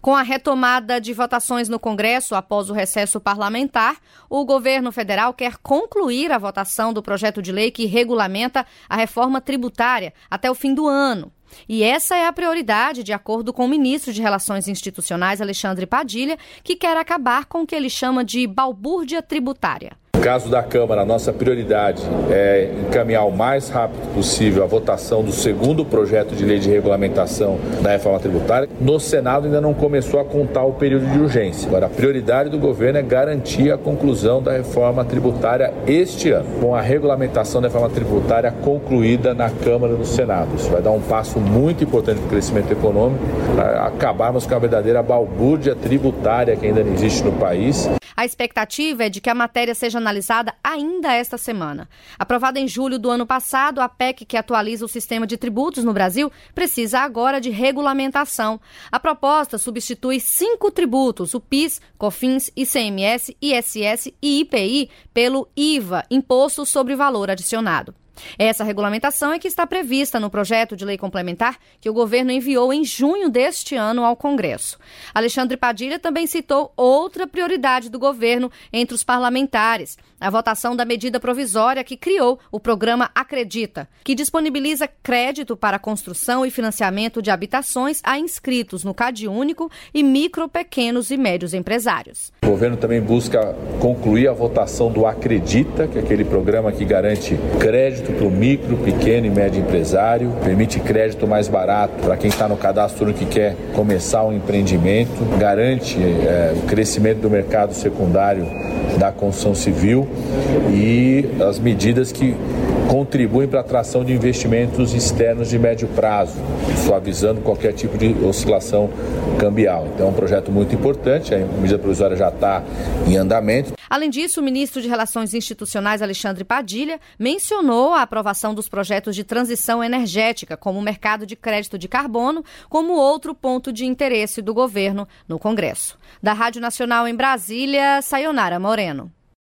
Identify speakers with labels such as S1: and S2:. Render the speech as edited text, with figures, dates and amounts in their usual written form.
S1: Com a retomada de votações no Congresso após o recesso parlamentar, o governo federal quer concluir a votação do projeto de lei que regulamenta a reforma tributária até o fim do ano. E essa é a prioridade, de acordo com o ministro de Relações Institucionais, Alexandre Padilha, que quer acabar com o que ele chama de balbúrdia tributária.
S2: No caso da Câmara, a nossa prioridade é encaminhar o mais rápido possível a votação do segundo projeto de lei de regulamentação da reforma tributária. No Senado ainda não começou a contar o período de urgência. Agora, a prioridade do governo é garantir a conclusão da reforma tributária este ano, com a regulamentação da reforma tributária concluída na Câmara e no Senado. Isso vai dar um passo muito importante para o crescimento econômico, para acabarmos com a verdadeira balbúrdia tributária que ainda não existe no país.
S1: A expectativa é de que a matéria seja analisada ainda esta semana. Aprovada em julho do ano passado, a PEC que atualiza o sistema de tributos no Brasil precisa agora de regulamentação. A proposta substitui 5 tributos, o PIS, COFINS, ICMS, ISS e IPI, pelo IVA, Imposto sobre Valor Adicionado. Essa regulamentação é que está prevista no projeto de lei complementar que o governo enviou em junho deste ano ao Congresso. Alexandre Padilha também citou outra prioridade do governo entre os parlamentares, a votação da medida provisória que criou o programa Acredita, que disponibiliza crédito para a construção e financiamento de habitações a inscritos no CadÚnico e micro, pequenos e médios empresários.
S2: O governo também busca concluir a votação do Acredita, que é aquele programa que garante crédito para o micro, pequeno e médio empresário, permite crédito mais barato para quem está no cadastro único que quer começar um empreendimento, garante o crescimento do mercado secundário da construção civil e as medidas que contribuem para a atração de investimentos externos de médio prazo, suavizando qualquer tipo de oscilação cambial. Então é um projeto muito importante, a medida provisória já está em andamento.
S1: Além disso, o ministro de Relações Institucionais, Alexandre Padilha, mencionou a aprovação dos projetos de transição energética, como o mercado de crédito de carbono, como outro ponto de interesse do governo no Congresso. Da Rádio Nacional em Brasília, Sayonara Moreno.